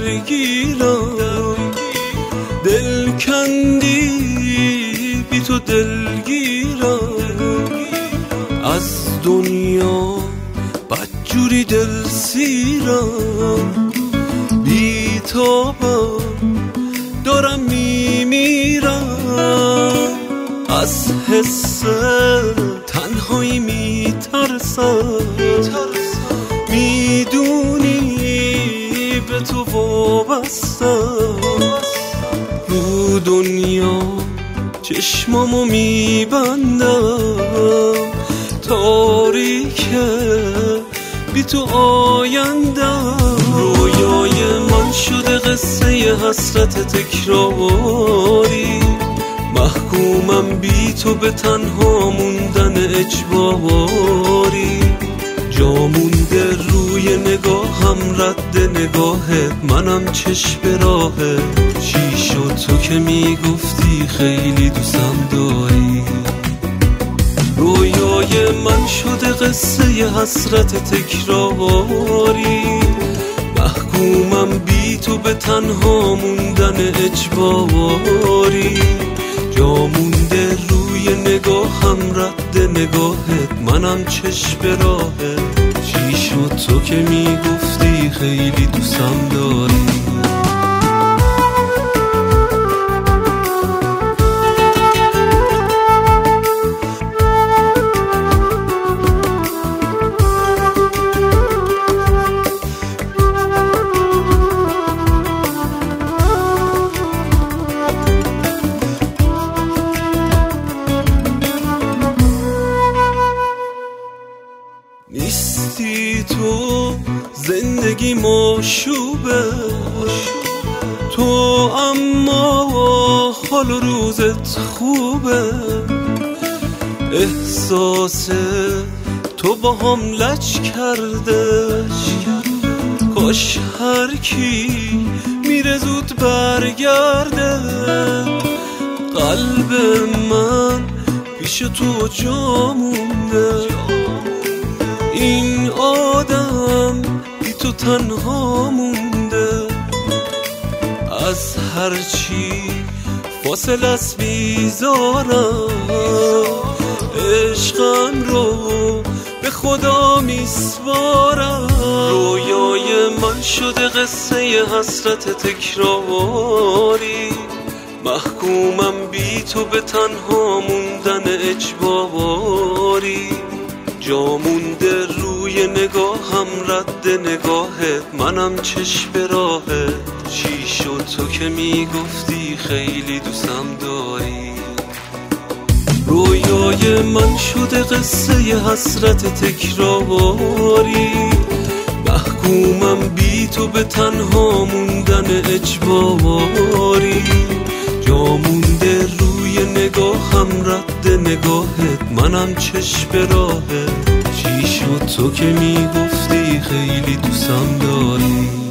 درگیرم، دل کندی بی تو دلگیرم، از دنیا بدجوری دل سیرم، بی تابم دارم میمیرم، از حس تنهایی میترسم، میدونی به تو وابستم، رو دنیا چشمامو میبندم، تاریکه بی تو آیندم، رویای من شده قصه حسرت تکراری، محکومم بی تو به تنها موندن اجباری، جا مونده روی نگاهم رد نگاهت، منم چشم به راهت، چی شد تو که میگفتی خیلی دوستم داری، رویای من شده قصه حسرت تکراری، محکومم بی تو به تنها موندن اجباری، جا مونده روی نگاهم رد نگاهت، منم چشم به راهت، چی شد تو که میگفتی خیلی دوستم داری. نیستی تو زندگی مشوبه، تو اما حال و روزت خوبه، احساس تو با هم لج کرده، کاش هر کی میره زود برگرده، قلب من پیش تو جا مونده، این آدم بی تو تنها مونده، از هرچی فاصله است بیزارم، عشقم رو به خدا میسپارم، رویای من شده قصه حسرت تکراری، محکومم بی تو به تنها موندن اجباری، جا مونده روی نگاهم رد نگاهت، منم چشم به راهت، چی شد تو که میگفتی خیلی دوستم داری، رویای من شده قصه حسرت تکراری، محکومم بی تو به تنها موندن اجباری، جا مونده روی نگاهم رد نگاهت، منم چشم به راهت، چی شد تو که میگفتی خیلی دوستم داری.